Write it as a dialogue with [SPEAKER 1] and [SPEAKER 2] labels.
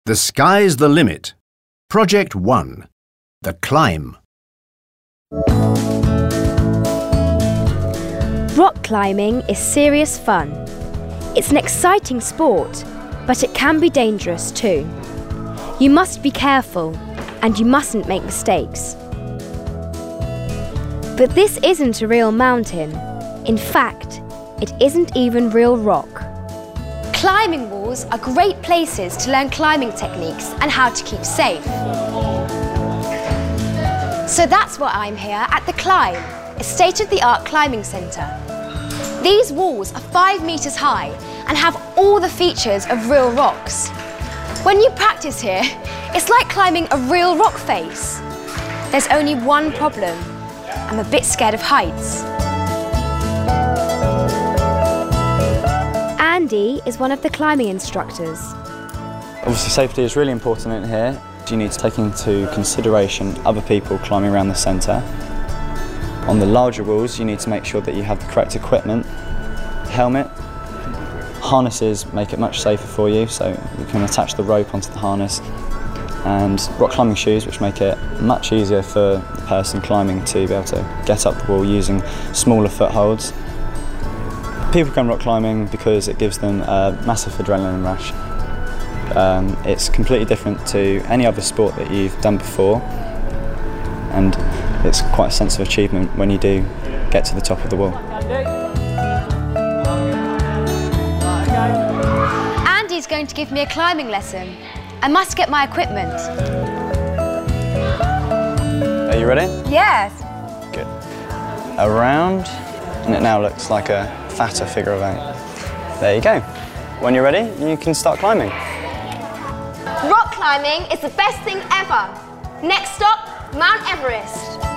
[SPEAKER 1] The Sky's the Limit. Project 1. The Climb.
[SPEAKER 2] Rock climbing is serious fun. It's an exciting sport, but it can be dangerous too. You must be careful and you mustn't make mistakes. But this isn't a real mountain. In fact, it isn't even real rock.
[SPEAKER 3] Climbing walls are great places to learn climbing techniques and how to keep safe. So that's why I'm here at The Climb, a state-of-the-art climbing centre. These walls are 5 metres high and have all the features of real rocks. When you practice here, it's like climbing a real rock face. There's only one problem. I'm a bit scared of heights.
[SPEAKER 2] Andy is one of the climbing instructors.
[SPEAKER 4] Obviously safety is really important in here. You need to take into consideration other people climbing around the centre. On the larger walls you need to make sure that you have the correct equipment. Helmet, harnesses make it much safer for you, so you can attach the rope onto the harness, and rock climbing shoes, which make it much easier for the person climbing to be able to get up the wall using smaller footholds. People come rock climbing because it gives them a massive adrenaline rush. It's completely different to any other sport that you've done before, and it's quite a sense of achievement when you do get to the top of the wall.
[SPEAKER 3] Andy's going to give me a climbing lesson. I must get my equipment.
[SPEAKER 4] Are you ready?
[SPEAKER 3] Yes.
[SPEAKER 4] Good. Around, and it now looks like a fatter figure of 8. There you go. When you're ready, you can start climbing.
[SPEAKER 3] Rock climbing is the best thing ever. Next stop, Mount Everest.